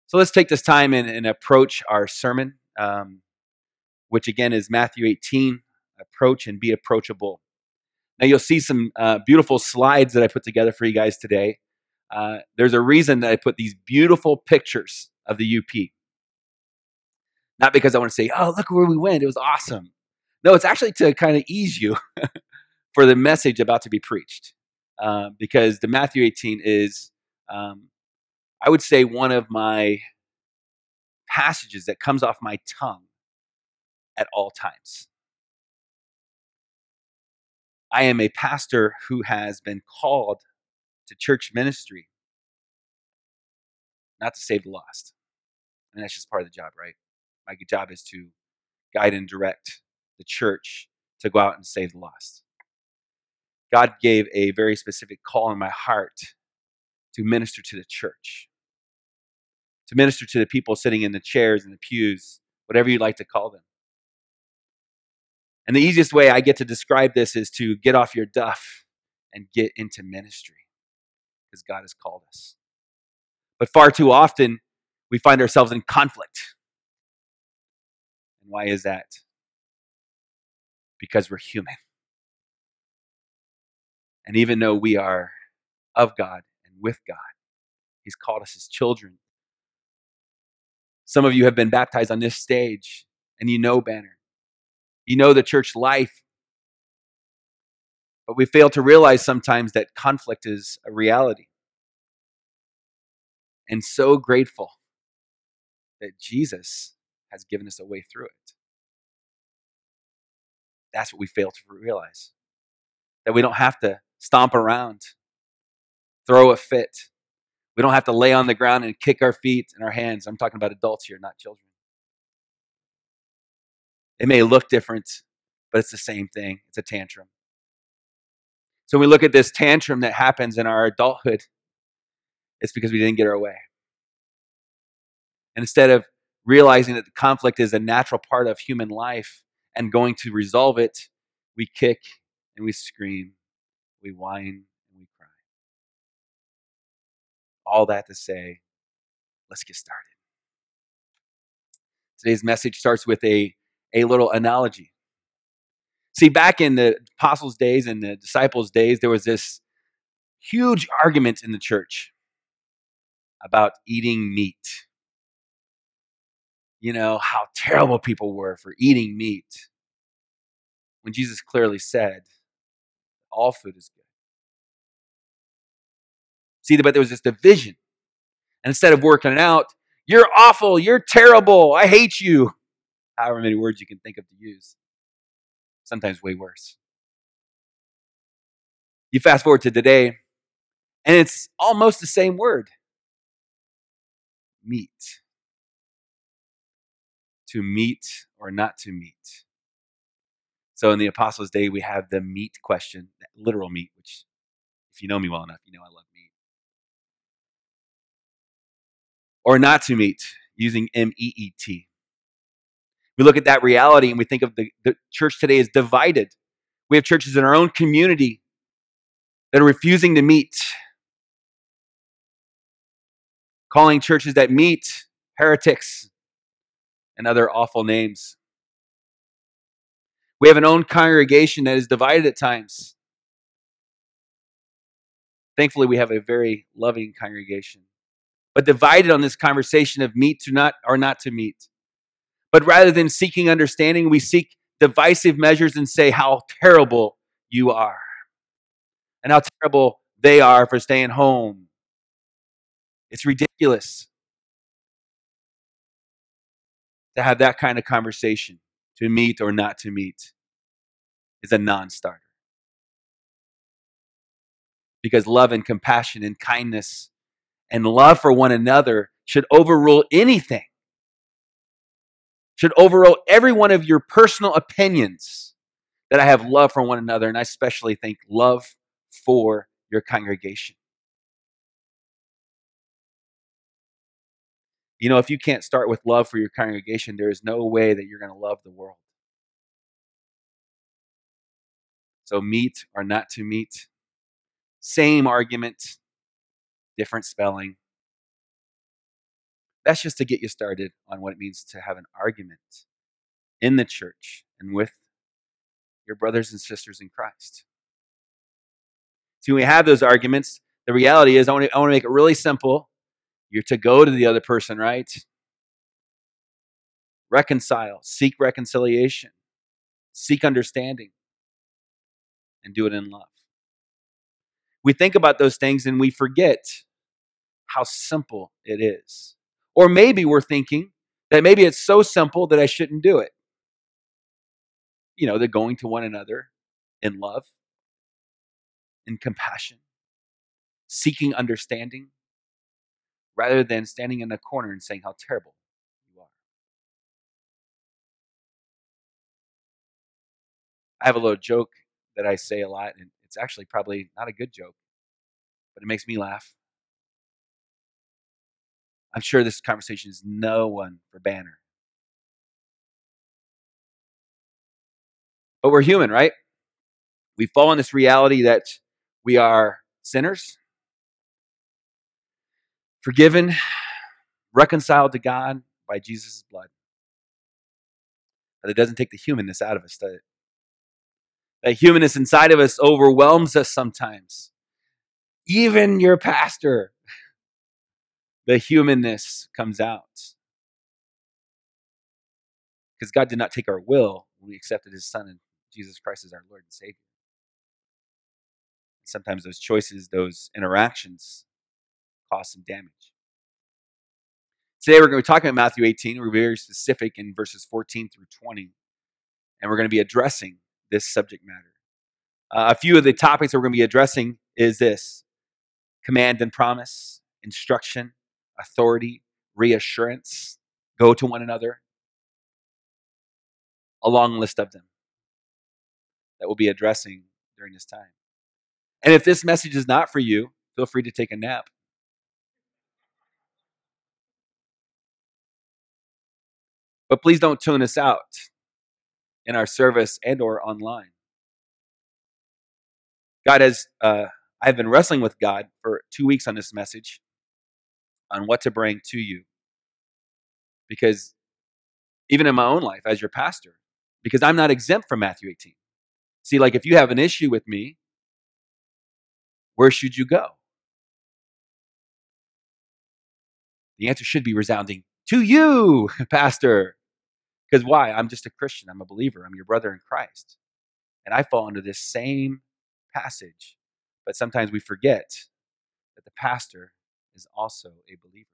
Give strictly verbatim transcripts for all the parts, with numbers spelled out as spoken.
So let's take this time and, and approach our sermon, um, which again is Matthew eighteen, approach and be approachable. Now you'll see some uh, beautiful slides that I put together for you guys today. Uh, there's a reason that I put these beautiful pictures of the U P. Not because I want to say, oh, look where we went. It was awesome. No, it's actually to kind of ease you for the message about to be preached. Uh, because the Matthew eighteen is, um, I would say, one of my passages that comes off my tongue at all times. I am a pastor who has been called to church ministry, not to save the lost. And that's just part of the job, right? My job is to guide and direct the church to go out and save the lost. God gave a very specific call in my heart to minister to the church, to minister to the people sitting in the chairs and the pews, whatever you'd like to call them. And the easiest way I get to describe this is to get off your duff and get into ministry, because God has called us. But far too often, we find ourselves in conflict. And why is that? Because we're human. And even though we are of God and with God, He's called us His children. Some of you have been baptized on this stage, and you know Banner. You know the church life. But we fail to realize sometimes that conflict is a reality. And so grateful that Jesus has given us a way through it. That's what we fail to realize. That we don't have to stomp around, throw a fit. We don't have to lay on the ground and kick our feet and our hands. I'm talking about adults here, not children. It may look different, but it's the same thing. It's a tantrum. So when we look at this tantrum that happens in our adulthood, it's because we didn't get our way. And instead of realizing that the conflict is a natural part of human life and going to resolve it, we kick and we scream, we whine and we cry. All that to say, let's get started. Today's message starts with a, a little analogy. See, back in the apostles' days and the disciples' days, there was this huge argument in the church about eating meat. You know, how terrible people were for eating meat, when Jesus clearly said, all food is good. See, but there was this division. And instead of working it out, you're awful, you're terrible, I hate you. However many words you can think of to use. Sometimes way worse. You fast forward to today, and it's almost the same word. Meat. To meet or not to meet. So in the Apostles' Day, we have the meat question, literal meat, which if you know me well enough, you know I love meat. Or not to meet, using M E E T. We look at that reality and we think of the, the church today is divided. We have churches in our own community that are refusing to meet, calling churches that meet heretics and other awful names. We have an own congregation that is divided at times. Thankfully, we have a very loving congregation, but divided on this conversation of meet to not or not to meet. But rather than seeking understanding, we seek divisive measures and say how terrible you are and how terrible they are for staying home. It's ridiculous to have that kind of conversation. To meet or not to meet is a non-starter. Because love and compassion and kindness and love for one another should overrule anything. Should overrule every one of your personal opinions that I have love for one another, and I especially think love for your congregation. You know, if you can't start with love for your congregation, there is no way that you're going to love the world. So meet or not to meet, same argument, different spelling. That's just to get you started on what it means to have an argument in the church and with your brothers and sisters in Christ. So when we have those arguments, the reality is I want to, I want to make it really simple. You're to go to the other person, right? Reconcile, seek reconciliation, seek understanding, and do it in love. We think about those things and we forget how simple it is. Or maybe we're thinking that maybe it's so simple that I shouldn't do it. You know, they're going to one another in love, in compassion, seeking understanding, rather than standing in a corner and saying how terrible you are. I have a little joke that I say a lot, and it's actually probably not a good joke, but it makes me laugh. I'm sure this conversation is no one for Banner. But we're human, right? We fall in this reality that we are sinners, forgiven, reconciled to God by Jesus' blood. But it doesn't take the humanness out of us, does it? That humanness inside of us overwhelms us sometimes. Even your pastor, the humanness comes out. Because God did not take our will when we accepted his son and Jesus Christ as our Lord and Savior. Sometimes those choices, those interactions cause some damage. Today we're going to be talking about Matthew eighteen. We're very specific in verses fourteen through twenty. And we're going to be addressing this subject matter. Uh, a few of the topics that we're going to be addressing is this: command and promise, instruction, authority, reassurance, go to one another. A long list of them that we'll be addressing during this time. And if this message is not for you, feel free to take a nap. But please don't tune us out in our service and or online. God has, uh, I've been wrestling with God for two weeks on this message on what to bring to you. Because even in my own life as your pastor, because I'm not exempt from Matthew eighteen. See, like if you have an issue with me, where should you go? The answer should be resounding, to you, pastor. Because why? I'm just a Christian. I'm a believer. I'm your brother in Christ. And I fall under this same passage. But sometimes we forget that the pastor is also a believer.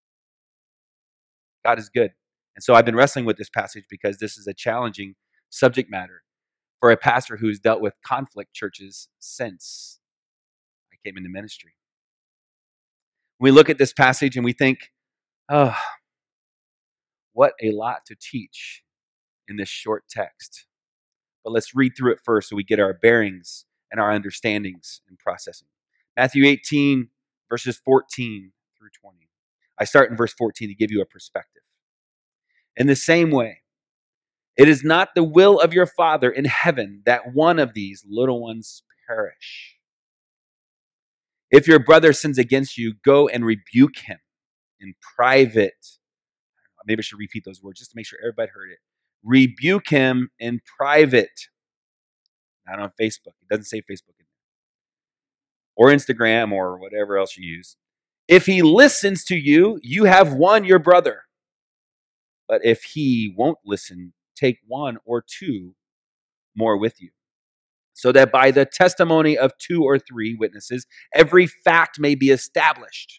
God is good. And so I've been wrestling with this passage because this is a challenging subject matter for a pastor who's dealt with conflict churches since I came into ministry. We look at this passage and we think, oh, what a lot to teach in this short text. But let's read through it first so we get our bearings and our understandings and processing. Matthew eighteen, verses fourteen through twenty. I start in verse fourteen to give you a perspective. In the same way, it is not the will of your Father in heaven that one of these little ones perish. If your brother sins against you, go and rebuke him in private. Maybe I should repeat those words just to make sure everybody heard it. Rebuke him in private. Not on Facebook. It doesn't say Facebook in there. Or Instagram or whatever else you use. If he listens to you, you have won your brother. But if he won't listen, take one or two more with you, so that by the testimony of two or three witnesses, every fact may be established.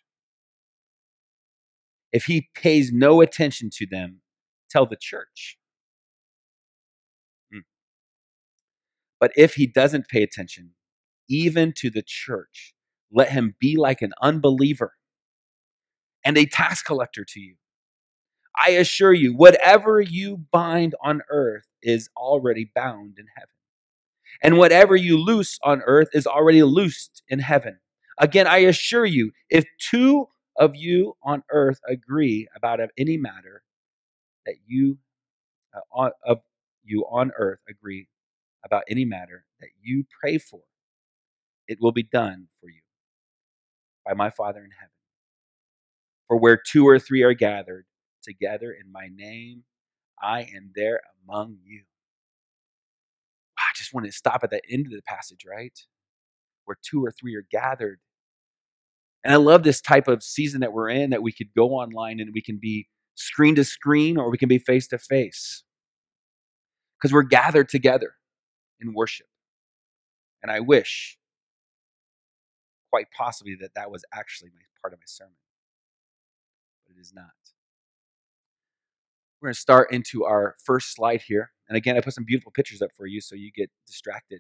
If he pays no attention to them, tell the church. Hmm. But if he doesn't pay attention, even to the church, let him be like an unbeliever and a tax collector to you. I assure you, whatever you bind on earth is already bound in heaven. And whatever you loose on earth is already loosed in heaven. Again, I assure you, if two of you on earth agree about any matter that you uh, on, of you on earth agree about any matter that you pray for, it will be done for you by my Father in heaven. For where two or three are gathered together in my name, I am there among you. I just want to stop at the end of the passage, right? Where two or three are gathered. And I love this type of season that we're in, that we could go online and we can be screen to screen, or we can be face to face, because we're gathered together in worship. And I wish, quite possibly, that that was actually my, part of my sermon. But it is not. We're going to start into our first slide here. And again, I put some beautiful pictures up for you so you get distracted.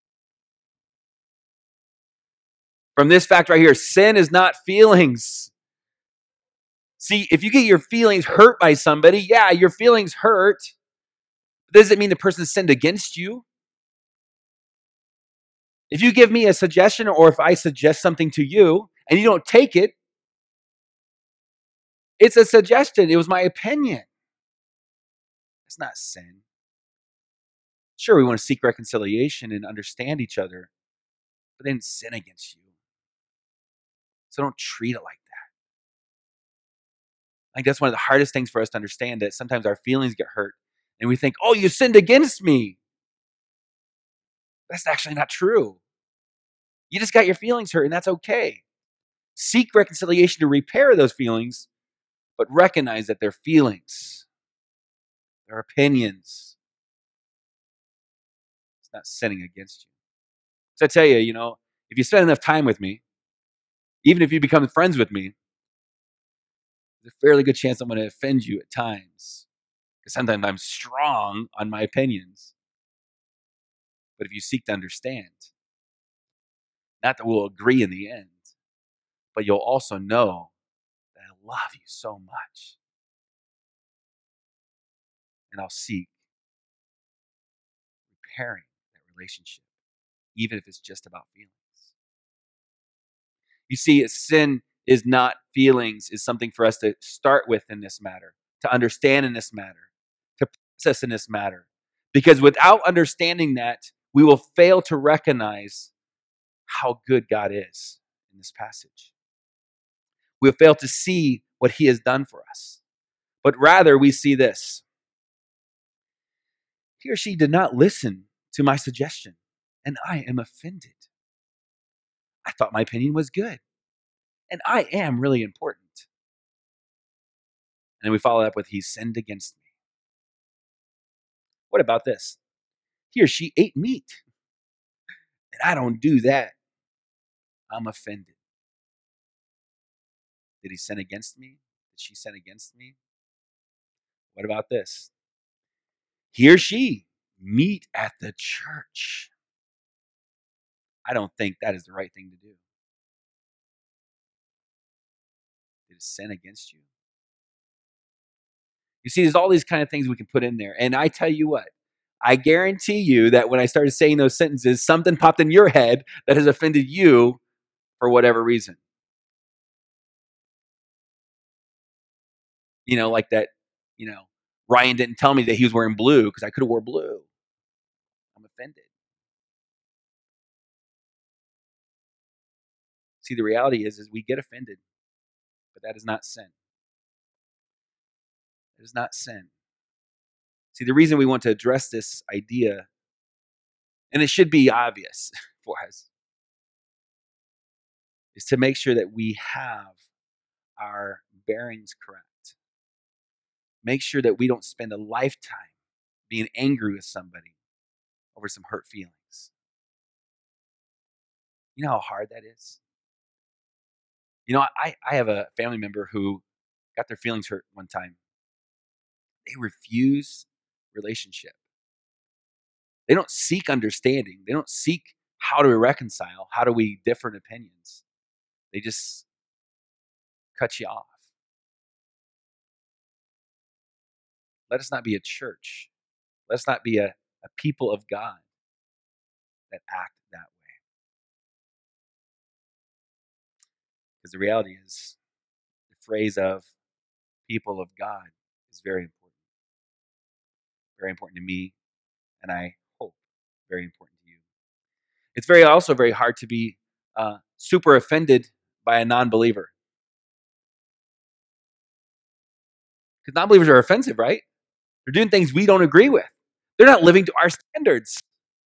From this fact right here, sin is not feelings. See, if you get your feelings hurt by somebody, yeah, your feelings hurt. Does it mean the person sinned against you? If you give me a suggestion, or if I suggest something to you and you don't take it, it's a suggestion. It was my opinion. It's not sin. Sure, we want to seek reconciliation and understand each other, but then sin against you. So don't treat it like that. I think that's one of the hardest things for us to understand, that sometimes our feelings get hurt and we think, oh, you sinned against me. That's actually not true. You just got your feelings hurt, and that's okay. Seek reconciliation to repair those feelings, but recognize that they're feelings. They're opinions. It's not sinning against you. So I tell you, you know, if you spend enough time with me, even if you become friends with me, there's a fairly good chance I'm going to offend you at times. Because sometimes I'm strong on my opinions. But if you seek to understand, not that we'll agree in the end, but you'll also know that I love you so much. And I'll seek repairing that relationship, even if it's just about feelings. You see, sin is not feelings, is something for us to start with in this matter, to understand in this matter, to process in this matter. Because without understanding that, we will fail to recognize how good God is in this passage. We'll fail to see what he has done for us. But rather, we see this. He or she did not listen to my suggestion, and I am offended. I thought my opinion was good, and I am really important. And then we follow up with, he sinned against me. What about this? He or she ate meat, and I don't do that. I'm offended. Did he sin against me? Did she sin against me? What about this? He or she meet at the church. I don't think that is the right thing to do. Did it sin against you? You see, there's all these kind of things we can put in there. And I tell you what, I guarantee you that when I started saying those sentences, something popped in your head that has offended you for whatever reason. You know, like that, you know, Ryan didn't tell me that he was wearing blue because I could have wore blue. I'm offended. See, the reality is, is we get offended, but that is not sin. It is not sin. See, the reason we want to address this idea, and it should be obvious for us, is to make sure that we have our bearings correct. Make sure that we don't spend a lifetime being angry with somebody over some hurt feelings. You know how hard that is? You know, I, I have a family member who got their feelings hurt one time. They refuse relationship. They don't seek understanding. They don't seek how to reconcile, how do we different opinions. They just cut you off. Let us not be a church. Let us not be a, a people of God that act that way. Because the reality is, the phrase of people of God is very important. Very important to me, and I hope very important to you. It's very also very hard to be uh, super offended by a non-believer. Because non-believers are offensive, right? They're doing things we don't agree with. They're not living to our standards.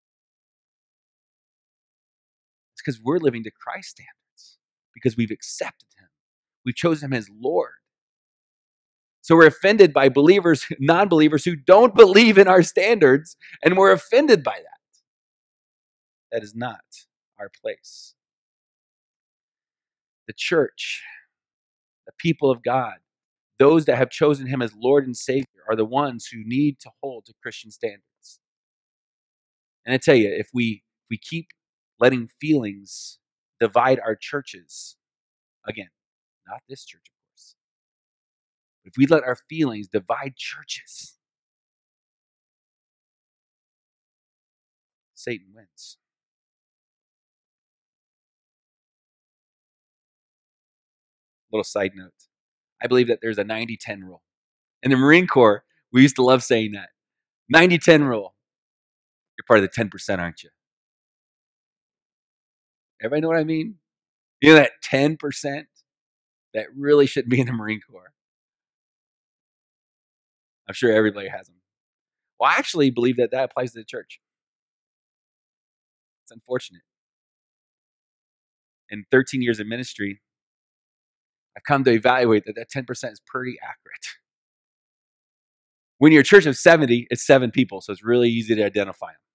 It's because we're living to Christ's standards, because we've accepted him. We've chosen him as Lord. So we're offended by believers, non-believers who don't believe in our standards, and we're offended by that. That is not our place. The church, the people of God, those that have chosen him as Lord and Savior are the ones who need to hold to Christian standards. And I tell you, if we if we keep letting feelings divide our churches, again, not this church, of course, if we let our feelings divide churches, Satan wins. Little side note. I believe that there's a ninety ten rule. In the Marine Corps, we used to love saying that. ninety ten rule. You're part of the ten percent, aren't you? Everybody know what I mean? You know that ten percent that really shouldn't be in the Marine Corps? I'm sure everybody has them. Well, I actually believe that that applies to the church. It's unfortunate. In thirteen years of ministry, I've come to evaluate that that ten percent is pretty accurate. When you're a church of seventy, it's seven people, so it's really easy to identify them.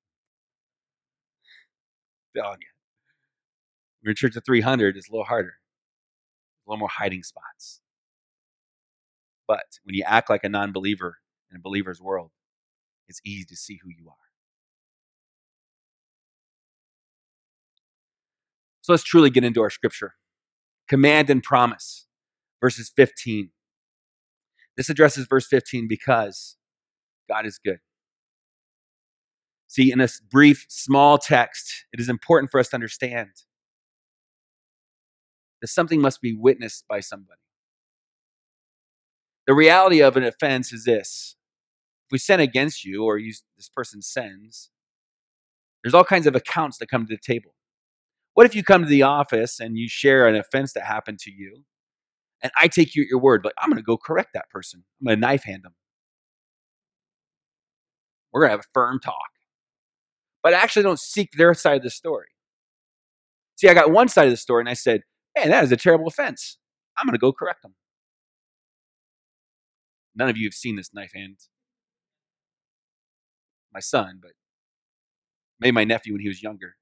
When you're a church of three hundred, it's a little harder. A little more hiding spots. But when you act like a non-believer in a believer's world, it's easy to see who you are. So let's truly get into our scripture. Command and promise, verses fifteen. This addresses verse fifteen because God is good. See, in this brief, small text, it is important for us to understand that something must be witnessed by somebody. The reality of an offense is this. If we sin against you, or you, this person sins, there's all kinds of accounts that come to the table. What if you come to the office and you share an offense that happened to you, and I take you at your word, but I'm going to go correct that person. I'm going to knife hand them. We're going to have a firm talk. But I actually don't seek their side of the story. See, I got one side of the story, and I said, man, that is a terrible offense. I'm going to go correct them. None of you have seen this knife hand. My son, but maybe my nephew when he was younger.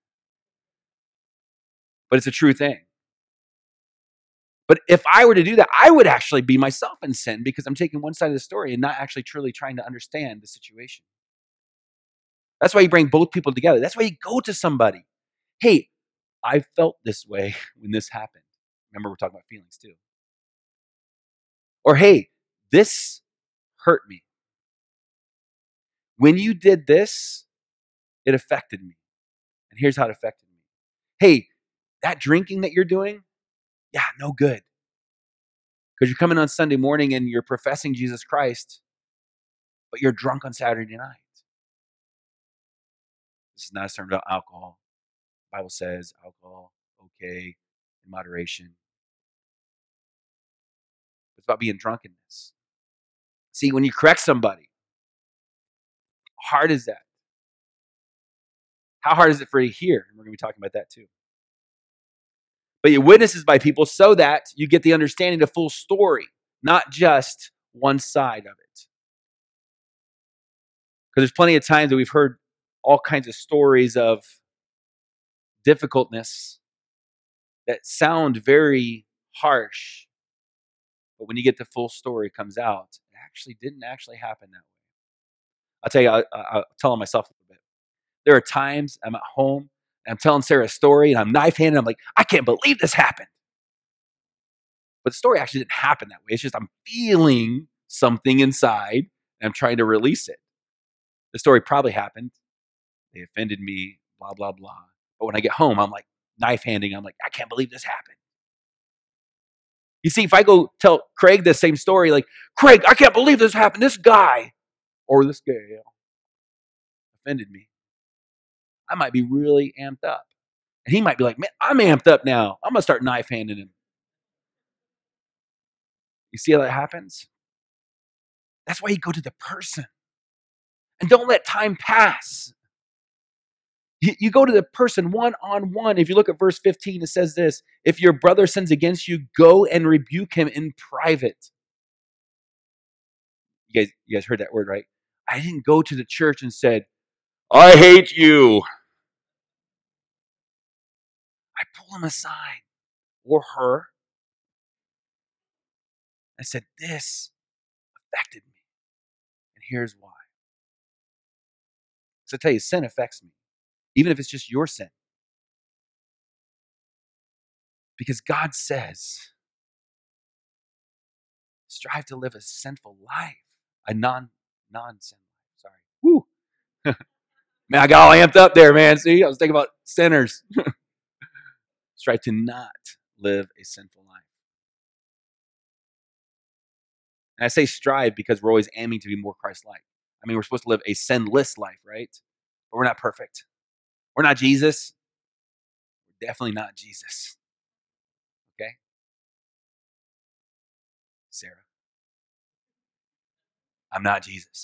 But it's a true thing. But if I were to do that, I would actually be myself in sin because I'm taking one side of the story and not actually truly trying to understand the situation. That's why you bring both people together. That's why you go to somebody. Hey, I felt this way when this happened. Remember, we're talking about feelings too. Or, hey, this hurt me. When you did this, it affected me. And here's how it affected me. Hey, that drinking that you're doing, yeah, no good. Because you're coming on Sunday morning and you're professing Jesus Christ, but you're drunk on Saturday night. This is not a sermon about alcohol. The Bible says alcohol, okay, in moderation. It's about being drunkenness. See, when you correct somebody, how hard is that? How hard is it for you to hear? And we're going to be talking about that too. But you witnesses by people so that you get the understanding, the full story, not just one side of it. Because there's plenty of times that we've heard all kinds of stories of difficultness that sound very harsh. But when you get the full story, it comes out, it actually didn't actually happen that way. I'll tell you, I, I, I'll tell myself a little bit. There are times I'm at home and I'm telling Sarah a story and I'm knife handed. I'm like, I can't believe this happened. But the story actually didn't happen that way. It's just I'm feeling something inside and I'm trying to release it. The story probably happened. They offended me, blah, blah, blah. But when I get home, I'm like knife handing. I'm like, I can't believe this happened. You see, if I go tell Craig the same story, like, Craig, I can't believe this happened. This guy or this girl offended me. I might be really amped up. And he might be like, man, I'm amped up now. I'm going to start knife handing him. You see how that happens? That's why you go to the person. And don't let time pass. You, you go to the person one-on-one. If you look at verse fifteen, it says this: if your brother sins against you, go and rebuke him in private. You guys, you guys heard that word, right? I didn't go to the church and said, I hate you. I pulled him aside, or her. I said, this affected me. And here's why. So I tell you, sin affects me, even if it's just your sin. Because God says, strive to live a sinful life, a non, non-sin life. Sorry. Woo. Man, I got all amped up there, man. See, I was thinking about sinners. Strive to not live a sinful life. And I say strive because we're always aiming to be more Christ-like. I mean, we're supposed to live a sinless life, right? But we're not perfect. We're not Jesus. We're definitely not Jesus. Okay? Sarah, I'm not Jesus.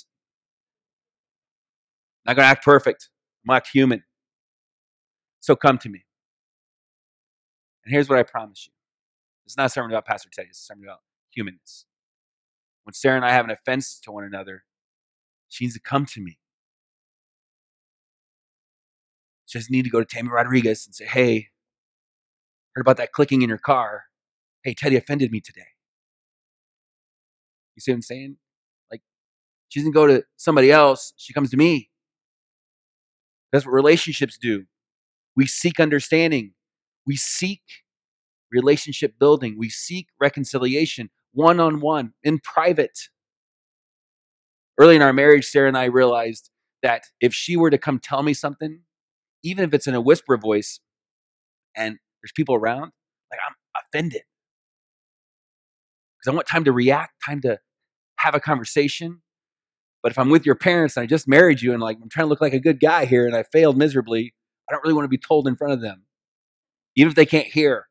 I'm not going to act perfect. I'm going to act human. So come to me. And here's what I promise you. It's not a sermon about Pastor Teddy. It's a sermon about humanness. When Sarah and I have an offense to one another, she needs to come to me. She doesn't need to go to Tammy Rodriguez and say, hey, heard about that clicking in your car. Hey, Teddy offended me today. You see what I'm saying? Like, she doesn't go to somebody else. She comes to me. That's what relationships do. We seek understanding. We seek relationship building. We seek reconciliation one-on-one, in private. Early in our marriage, Sarah and I realized that if she were to come tell me something, even if it's in a whisper voice and there's people around, like, I'm offended. Because I want time to react, time to have a conversation. But if I'm with your parents and I just married you and like I'm trying to look like a good guy here and I failed miserably, I don't really want to be told in front of them, even if they can't hear.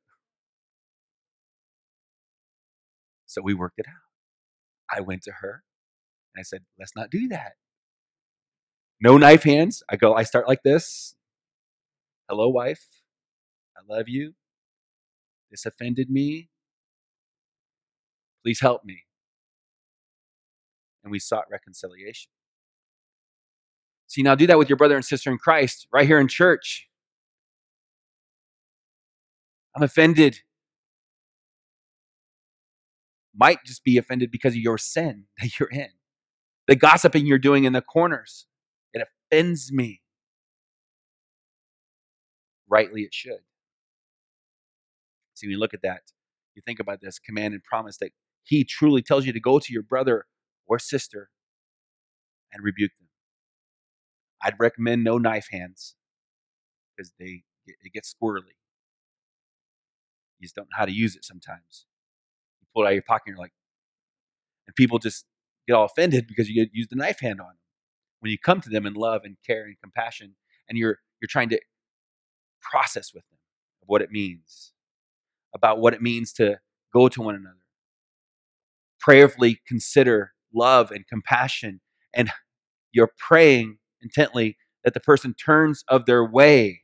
So we worked it out. I went to her and I said, let's not do that. No knife hands. I go, I start like this. Hello, wife. I love you. This offended me. Please help me. And we sought reconciliation. See, now do that with your brother and sister in Christ right here in church. I'm offended. Might just be offended because of your sin that you're in. The gossiping you're doing in the corners. It offends me. Rightly it should. See, when you look at that, you think about this command and promise that he truly tells you to go to your brother or sister and rebuke them. I'd recommend no knife hands because they it gets squirrely. You just don't know how to use it sometimes. You pull it out of your pocket and you're like, and people just get all offended because you use the knife hand on them. When you come to them in love and care and compassion, and you're you're trying to process with them of what it means, about what it means to go to one another, prayerfully consider love and compassion, and you're praying intently that the person turns of their way.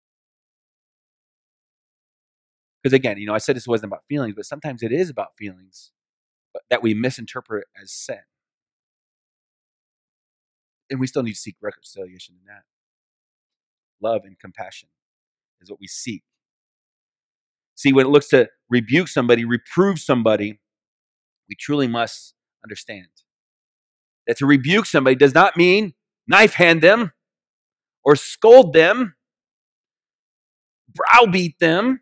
Because again, you know, I said this wasn't about feelings, but sometimes it is about feelings but that we misinterpret as sin. And we still need to seek reconciliation in that. Love and compassion is what we seek. See, when it looks to rebuke somebody, reprove somebody, we truly must understand that to rebuke somebody does not mean knife hand them or scold them, browbeat them,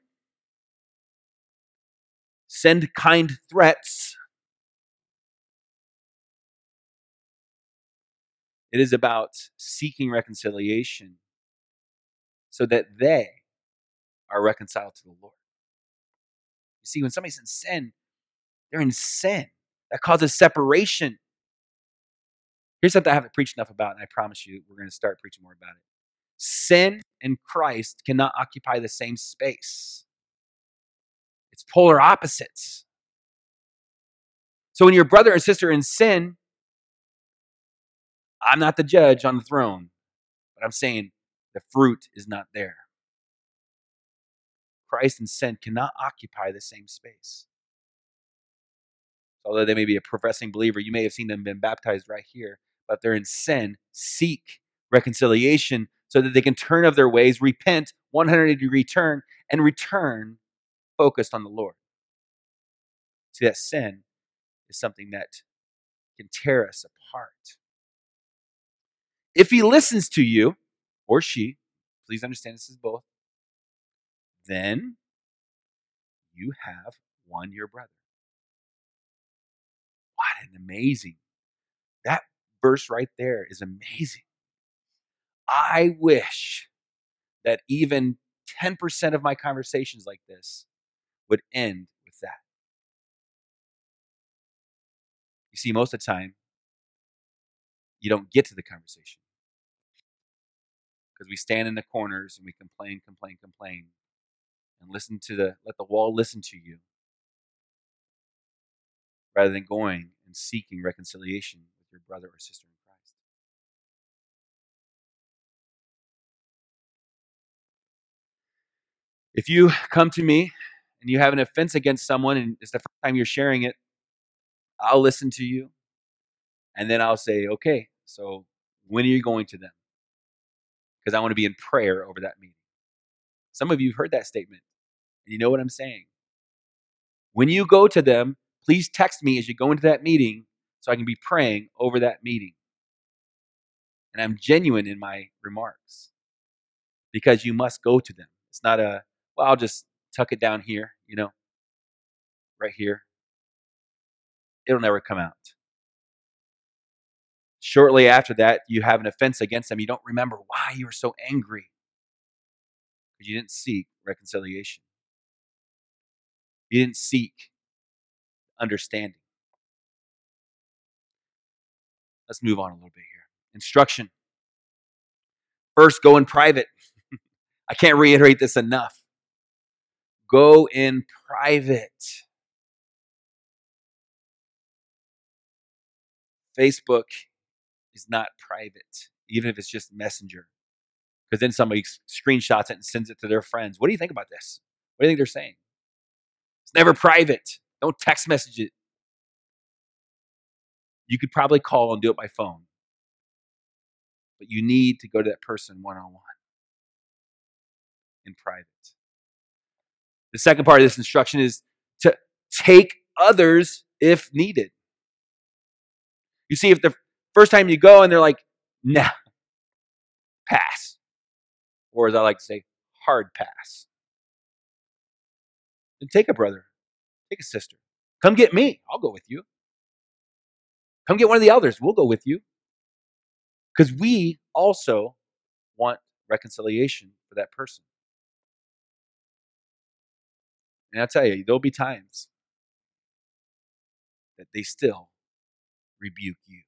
send kind threats. It is about seeking reconciliation so that they are reconciled to the Lord. You see, when somebody's in sin, they're in sin. That causes separation. Here's something I haven't preached enough about, and I promise you we're going to start preaching more about it. Sin and Christ cannot occupy the same space. It's polar opposites. So when your brother and sister in sin, I'm not the judge on the throne, but I'm saying the fruit is not there. Christ and sin cannot occupy the same space. Although they may be a professing believer, you may have seen them been baptized right here, but they're in sin, seek reconciliation so that they can turn of their ways, repent, one hundred eighty degree turn, and return focused on the Lord. See, that sin is something that can tear us apart. If he listens to you, or she, please understand this is both, then you have won your brother. What an amazing, that verse right there is amazing. I wish that even ten percent of my conversations like this would end with that. You see, most of the time, you don't get to the conversation because we stand in the corners and we complain, complain, complain, and listen to the, let the wall listen to you rather than going and seeking reconciliation with your brother or sister in Christ. If you come to me and you have an offense against someone and it's the first time you're sharing it, I'll listen to you and then I'll say, okay, so when are you going to them? Because I want to be in prayer over that meeting. Some of you have heard that statement, and you know what I'm saying. When you go to them, please text me as you go into that meeting so I can be praying over that meeting. And I'm genuine in my remarks because you must go to them. It's not a, well, I'll just tuck it down here, you know, right here. It'll never come out. Shortly after that, you have an offense against them. You don't remember why you were so angry because you didn't seek reconciliation. You didn't seek understanding. Let's move on a little bit here. Instruction. First, go in private. I can't reiterate this enough. Go in private. Facebook is not private, even if it's just Messenger. Because then somebody screenshots it and sends it to their friends. What do you think about this? What do you think they're saying? It's never private. Don't text message it. You could probably call and do it by phone. But you need to go to that person one-on-one in private. The second part of this instruction is to take others if needed. You see, if the first time you go and they're like, nah, pass. Or as I like to say, hard pass. Then take a brother, take a sister. Come get me. I'll go with you. Come get one of the elders. We'll go with you. Because we also want reconciliation for that person. And I'll tell you, there'll be times that they still rebuke you.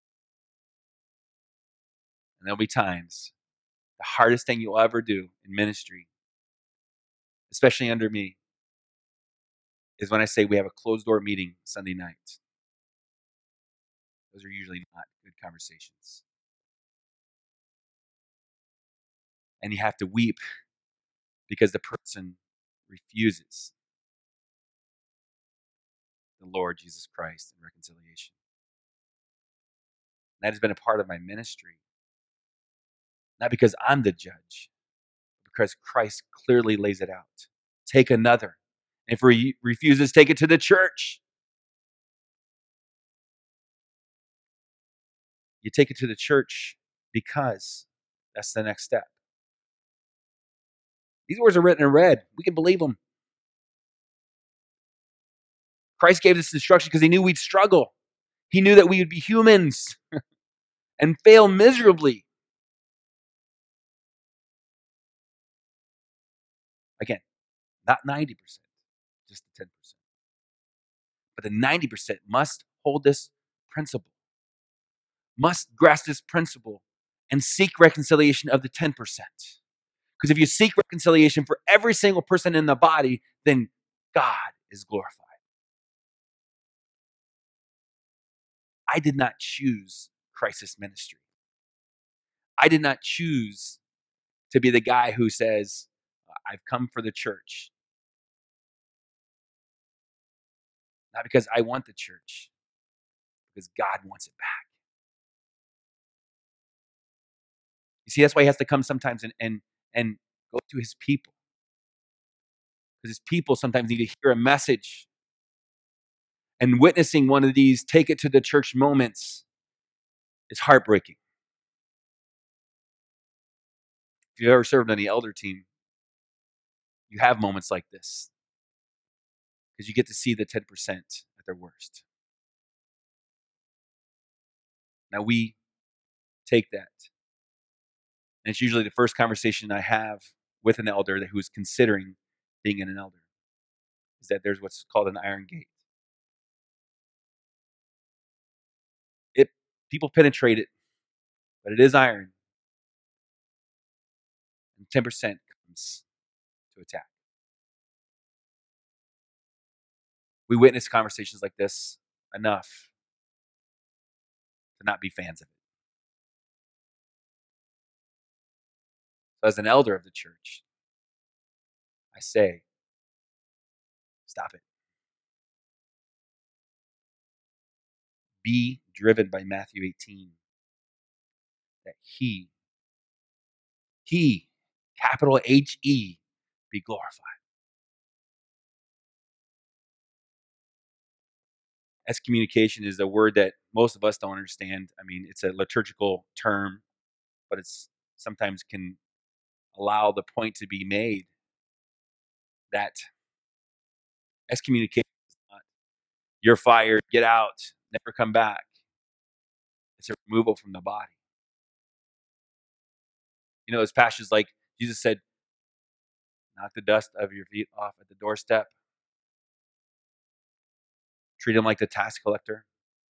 And there'll be times, the hardest thing you'll ever do in ministry, especially under me, is when I say we have a closed door meeting Sunday night. Those are usually not good conversations. And you have to weep because the person refuses the Lord Jesus Christ and reconciliation. That has been a part of my ministry. Not because I'm the judge, but because Christ clearly lays it out. Take another. And if he refuses, take it to the church. You take it to the church because that's the next step. These words are written in red. We can believe them. Christ gave this instruction because he knew we'd struggle. He knew that we would be humans and fail miserably. Again, not ninety percent, just the ten percent. But the ninety percent must hold this principle, must grasp this principle and seek reconciliation of the ten percent. Because if you seek reconciliation for every single person in the body, then God is glorified. I did not choose crisis ministry. I did not choose to be the guy who says, I've come for the church. Not because I want the church, because God wants it back. You see, that's why he has to come sometimes and and, and go to his people. Because his people sometimes need to hear a message. And witnessing one of these take it to the church moments is heartbreaking. If you've ever served on the elder team, you have moments like this. Because you get to see the ten percent at their worst. Now we take that. And it's usually the first conversation I have with an elder who is considering being an elder. Is that there's what's called an iron gate. It people penetrate it, but it is iron. And ten percent comes to attack. We witness conversations like this enough to not be fans of it. So as an elder of the church, I say, stop it. Be driven by Matthew eighteen. That he, he, capital H E, be glorified. Excommunication is a word that most of us don't understand. I mean, it's a liturgical term, but it's sometimes can allow the point to be made that excommunication is not, you're fired, get out, never come back. It's a removal from the body. You know, there's passages like Jesus said, knock the dust of your feet off at the doorstep. Treat him like the tax collector,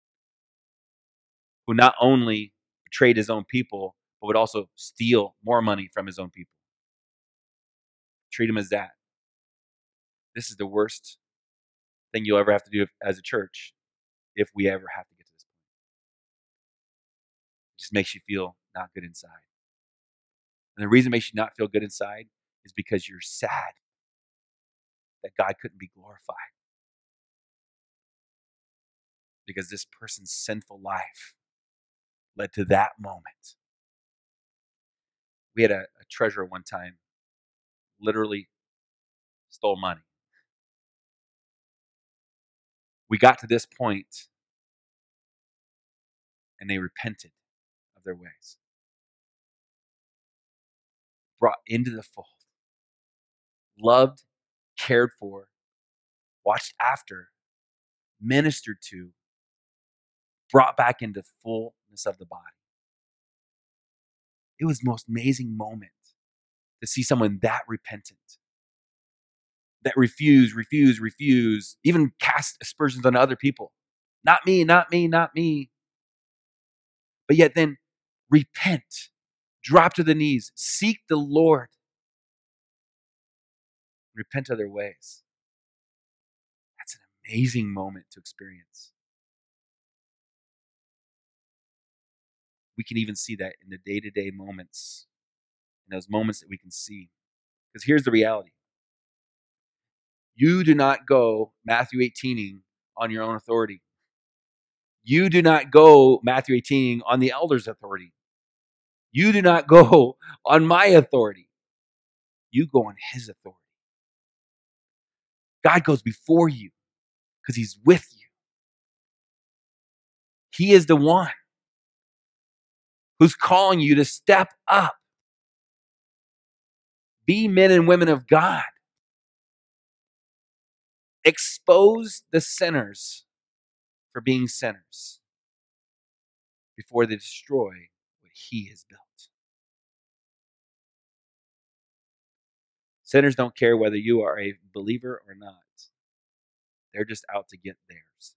who not only betrayed his own people, but would also steal more money from his own people. Treat him as that. This is the worst thing you'll ever have to do as a church if we ever have to get to this point. It just makes you feel not good inside. And the reason it makes you not feel good inside is because you're sad that God couldn't be glorified. Because this person's sinful life led to that moment. We had a, a treasurer one time literally stole money. We got to this point and they repented of their ways. Brought into the fold. Loved, cared for, watched after, ministered to, brought back into fullness of the body. It was the most amazing moment to see someone that repentant, that refuse, refuse, refuse, even cast aspersions on other people. Not me, not me, not me. But yet then repent, drop to the knees, seek the Lord, repent of their ways. That's an amazing moment to experience. We can even see that in the day-to-day moments, in those moments that we can see. Because here's the reality. You do not go Matthew eighteening on your own authority. You do not go Matthew eighteening on the elder's authority. You do not go on my authority. You go on his authority. God goes before you because he's with you. He is the one who's calling you to step up. Be men and women of God. Expose the sinners for being sinners before they destroy what he has built. Sinners don't care whether you are a believer or not. They're just out to get theirs.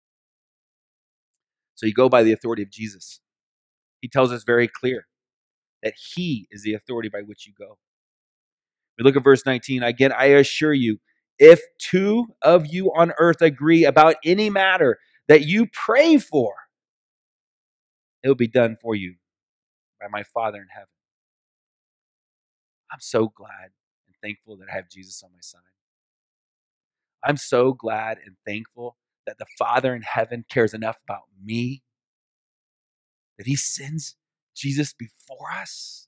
So you go by the authority of Jesus. He tells us very clear that he is the authority by which you go. We look at verse nineteen. Again, I assure you, if two of you on earth agree about any matter that you pray for, it will be done for you by my Father in heaven. I'm so glad and thankful that I have Jesus on my side. I'm so glad and thankful that the Father in heaven cares enough about me that he sends Jesus before us.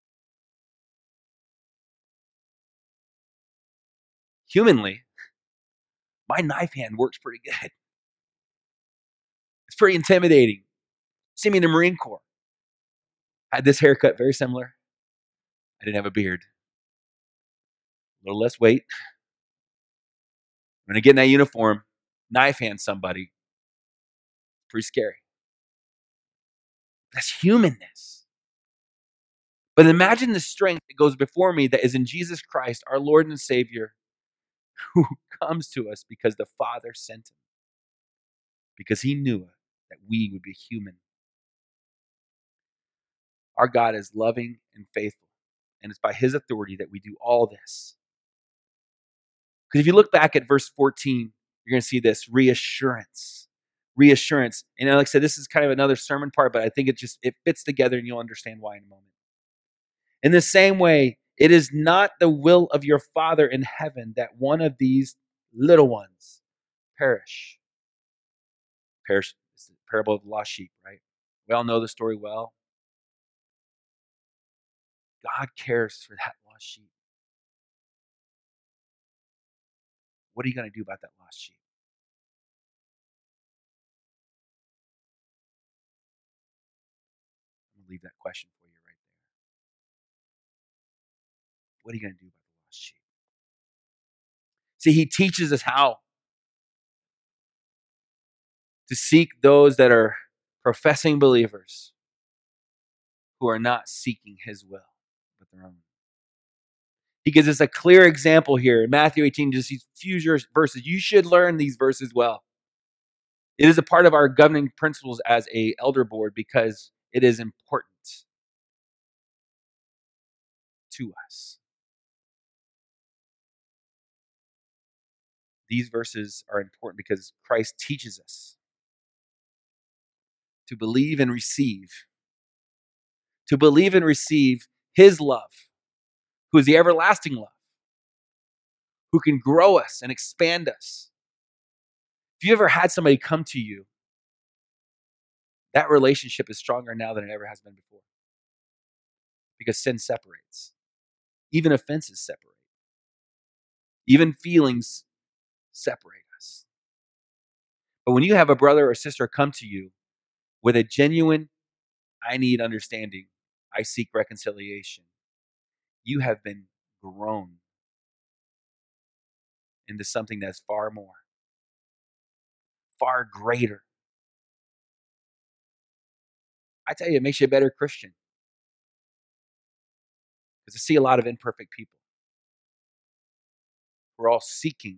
Humanly, my knife hand works pretty good. It's pretty intimidating. See me in the Marine Corps. I had this haircut, very similar. I didn't have a beard. A little less weight. When I get in that uniform, knife hand somebody, pretty scary. That's humanness. But imagine the strength that goes before me that is in Jesus Christ, our Lord and Savior, who comes to us because the Father sent him. Because he knew that we would be human. Our God is loving and faithful. And it's by his authority that we do all this. Because if you look back at verse fourteen, you're going to see this reassurance. Reassurance. And like I said, this is kind of another sermon part, but I think it just it fits together and you'll understand why in a moment. In the same way, it is not the will of your Father in heaven that one of these little ones perish. Perish. It's the parable of the lost sheep, right? We all know the story well. God cares for that lost sheep. What are you going to do about that lost sheep? I'm going to leave that question for you right there. What are you going to do about the lost sheep? See, he teaches us how to seek those that are professing believers who are not seeking his will, but their own. He gives us a clear example here in Matthew eighteen, just these few verses. You should learn these verses well. It is a part of our governing principles as a elder board because it is important to us. These verses are important because Christ teaches us to believe and receive, to believe and receive his love, who is the everlasting love, who can grow us and expand us. If you ever had somebody come to you, that relationship is stronger now than it ever has been before. Because sin separates. Even offenses separate. Even feelings separate us. But when you have a brother or sister come to you with a genuine, I need understanding, I seek reconciliation, you have been grown into something that's far more, far greater. I tell you, it makes you a better Christian. Because I see a lot of imperfect people. We're all seeking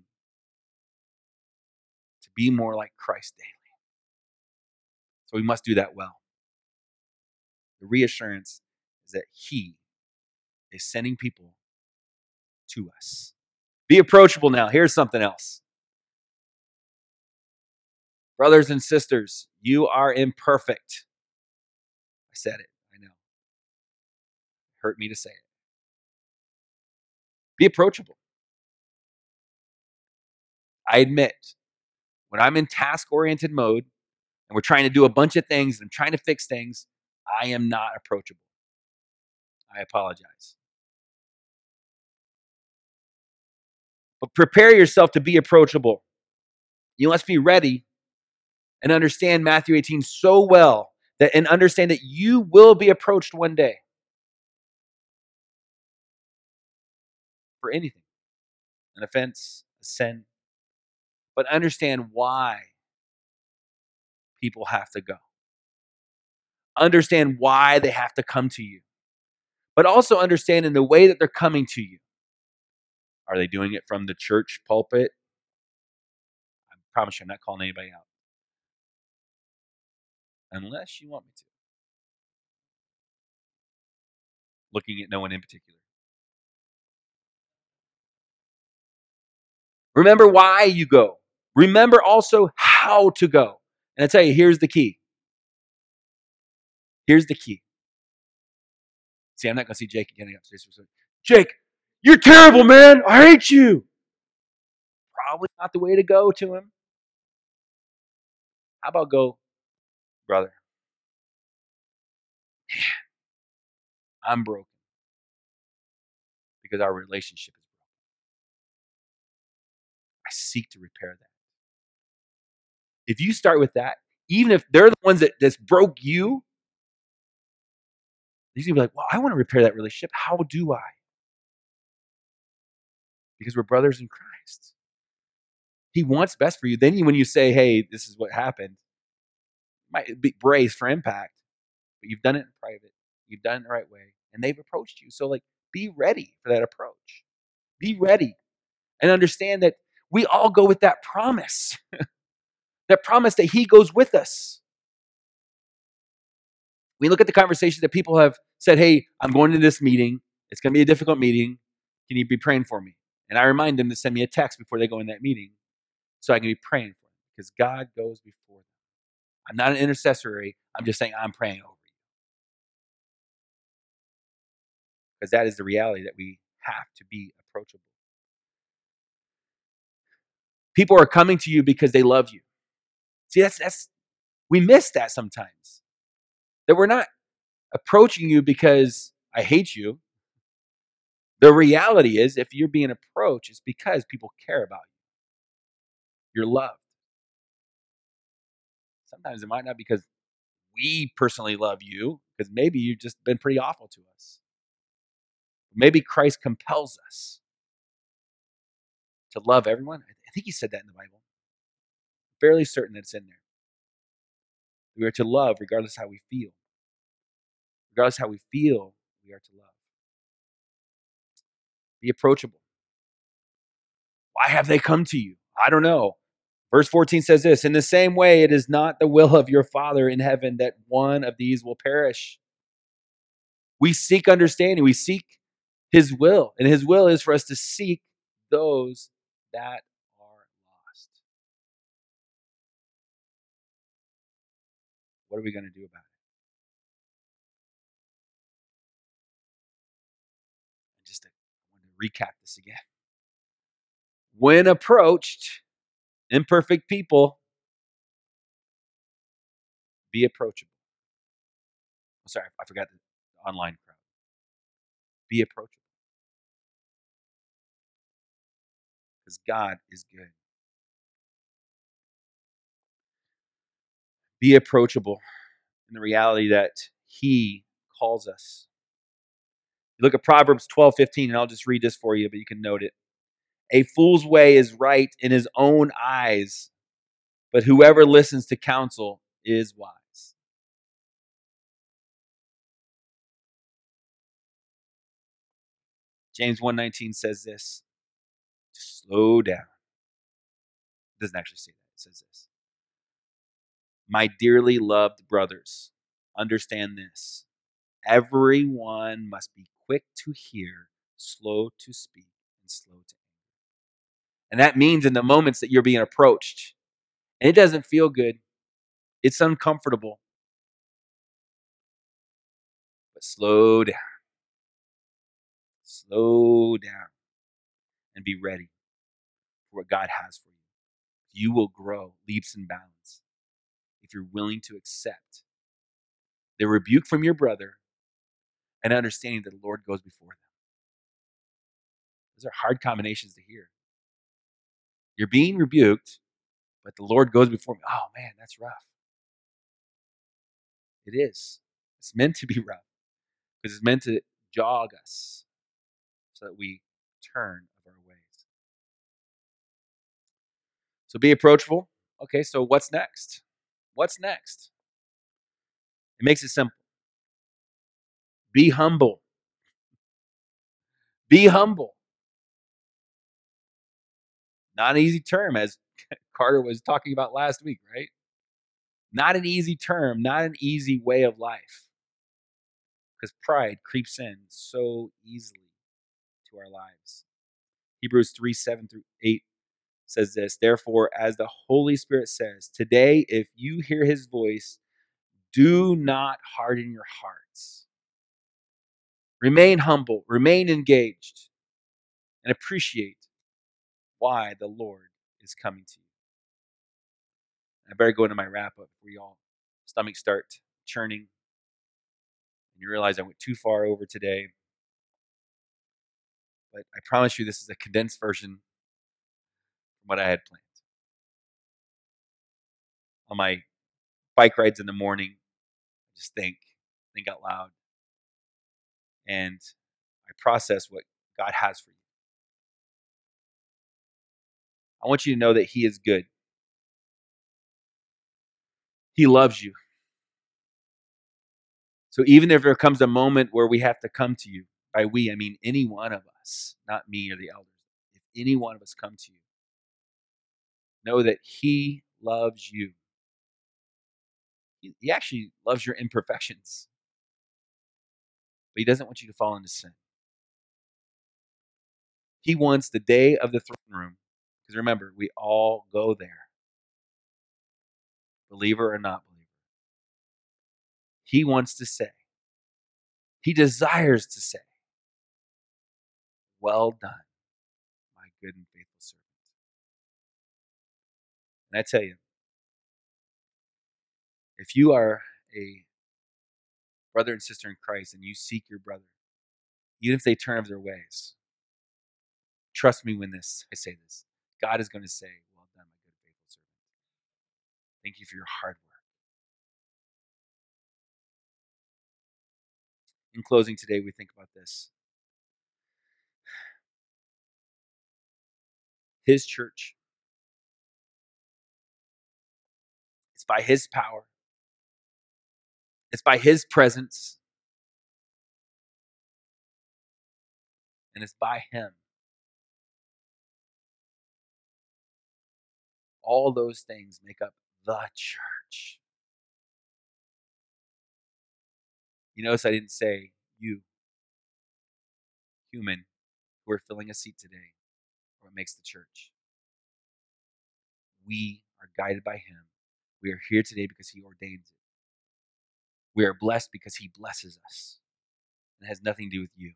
to be more like Christ daily. So we must do that well. The reassurance is that he is sending people to us. Be approachable now. Here's something else. Brothers and sisters, you are imperfect. I said it. I know. It hurt me to say it. Be approachable. I admit, when I'm in task-oriented mode and we're trying to do a bunch of things and I'm trying to fix things, I am not approachable. I apologize. But prepare yourself to be approachable. You must be ready and understand Matthew eighteen so well that and understand that you will be approached one day for anything, an offense, a sin. But understand why people have to go. Understand why they have to come to you. But also understand in the way that they're coming to you. Are they doing it from the church pulpit? I promise you I'm not calling anybody out. Unless you want me to. Looking at no one in particular. Remember why you go. Remember also how to go. And I tell you, here's the key. Here's the key. See, I'm not going to see Jake getting upstairs. Jake, you're terrible, man. I hate you. Probably not the way to go to him. How about go, brother? Man, I'm broken because our relationship is broken. I seek to repair that. If you start with that, even if they're the ones that just broke you, you're going to be like, well, I want to repair that relationship. How do I? Because we're brothers in Christ. He wants best for you. Then when you say, hey, this is what happened, it might be brace for impact, but you've done it in private. You've done it the right way. And they've approached you. So like, be ready for that approach. Be ready and understand that we all go with that promise. That promise that he goes with us. We look at the conversations that people have said, hey, I'm going to this meeting. It's going to be a difficult meeting. Can you be praying for me? And I remind them to send me a text before they go in that meeting so I can be praying for them because God goes before them. I'm not an intercessory. I'm just saying I'm praying over you. Because that is the reality that we have to be approachable. People are coming to you because they love you. See, that's that's we miss that sometimes. That we're not approaching you because I hate you. The reality is, if you're being approached, it's because people care about you. You're loved. Sometimes it might not be because we personally love you, because maybe you've just been pretty awful to us. Maybe Christ compels us to love everyone. I think he said that in the Bible. I'm fairly certain that it's in there. We are to love regardless of how we feel. Regardless of how we feel, we are to love. Be approachable. Why have they come to you? I don't know. Verse fourteen says this, in the same way, it is not the will of your Father in heaven that one of these will perish. We seek understanding. We seek his will. And his will is for us to seek those that are lost. What are we going to do about it? And just to, I want to recap this again. When approached, imperfect people, be approachable. Oh, sorry, I forgot the online crowd. Be approachable. Because God is good. Be approachable in the reality that he calls us. You look at Proverbs twelve fifteen, and I'll just read this for you, but you can note it. A fool's way is right in his own eyes, but whoever listens to counsel is wise. James one nineteen says this. Slow down. It doesn't actually say that. It says this. My dearly loved brothers, understand this. Everyone must be quick to hear, slow to speak, and slow to anger. And that means in the moments that you're being approached, and it doesn't feel good, it's uncomfortable, but slow down. Slow down and be ready for what God has for you. You will grow leaps and bounds if you're willing to accept the rebuke from your brother and understanding that the Lord goes before them. Those are hard combinations to hear. You're being rebuked, but the Lord goes before me. Oh man, that's rough. It is. It's meant to be rough because it's meant to jog us so that we turn of our ways. So be approachable. Okay, so what's next? What's next? It makes it simple. Be humble. Be humble. Not an easy term, as Carter was talking about last week, right? Not an easy term, not an easy way of life. Because pride creeps in so easily to our lives. Hebrews three, seven through eight says this. Therefore, as the Holy Spirit says, today, if you hear his voice, do not harden your hearts Remain humble, remain engaged, and appreciate why the Lord is coming to you. I better go into my wrap up before y'all stomachs start churning and you realize I went too far over today. But I promise you, this is a condensed version from what I had planned. On my bike rides in the morning, I just think, think out loud, and I process what God has for you. I want you to know that He is good. He loves you. So even if there comes a moment where we have to come to you, by we, I mean any one of us, not me or the elders. If any one of us come to you, know that He loves you. He, he actually loves your imperfections, but He doesn't want you to fall into sin. He wants the day of the throne room, because remember, we all go there, believer or not believer. He wants to say, He desires to say, well done, my good and faithful servant. And I tell you, if you are a brother and sister in Christ and you seek your brother, even if they turn of their ways, trust me when this I say this. God is going to say, well done, my good and faithful servant. Thank you for your hard work. In closing today, we think about this. His church, it's by His power, it's by His presence, and it's by Him. All those things make up the church. You notice I didn't say you, human, who are filling a seat today, or what makes the church. We are guided by Him. We are here today because He ordains it. We are blessed because He blesses us. It has nothing to do with you.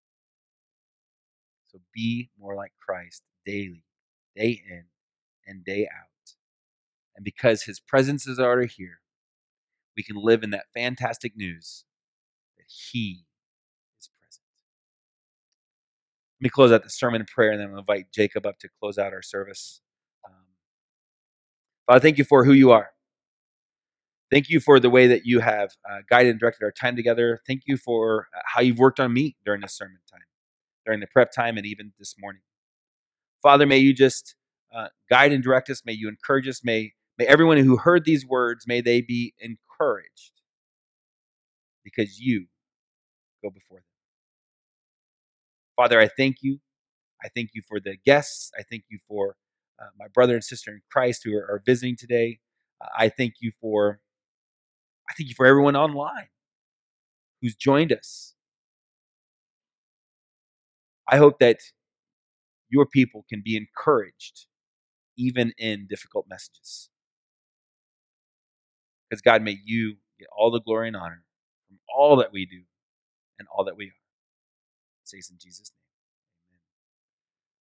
So be more like Christ daily, day in and day out. And because His presence is already here, we can live in that fantastic news that He is present. Let me close out the sermon in prayer, and then I'll invite Jacob up to close out our service. Um, Father, thank you for who you are. Thank you for the way that you have uh, guided and directed our time together. Thank you for uh, how you've worked on me during this sermon time, during the prep time, and even this morning. Father, may you just uh, guide and direct us. May you encourage us. May, may everyone who heard these words, may they be encouraged because you go before them. Father, I thank you. I thank you for the guests. I thank you for uh, my brother and sister in Christ who are, are visiting today. Uh, I thank you for I thank you for everyone online who's joined us. I hope that your people can be encouraged even in difficult messages. Because God, may you get all the glory and honor from all that we do and all that we are. Say this in Jesus' name.